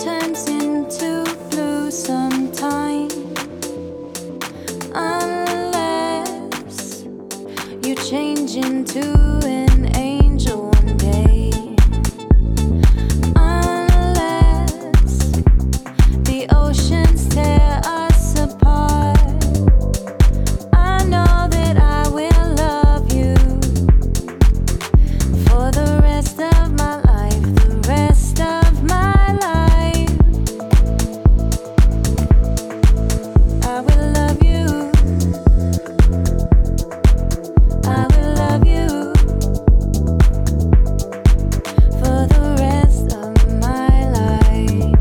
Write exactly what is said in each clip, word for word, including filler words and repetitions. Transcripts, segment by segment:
turns into blue sometime. Unless you change into an angel one day. Unless the oceans tear us apart. I know that I will love you for the rest of my life, the rest of my life. I will love you. I will love you for the rest of my life.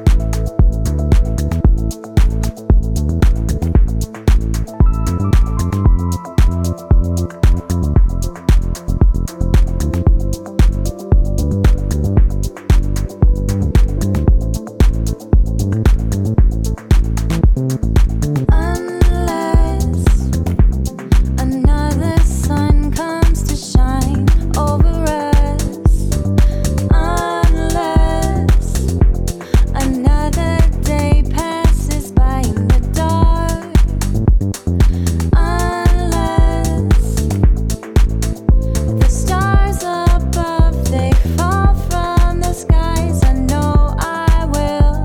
Unless another sun comes to shine over us. Unless another day passes by in the dark. Unless the stars above they fall from the skies. I know I will.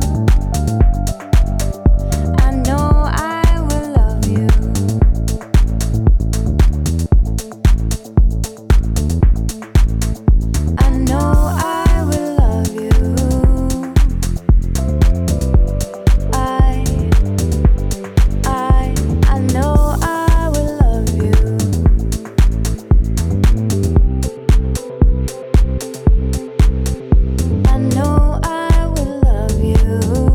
I know I will love you. I know I will love you. I, I, I know I will love you. I know I will love you.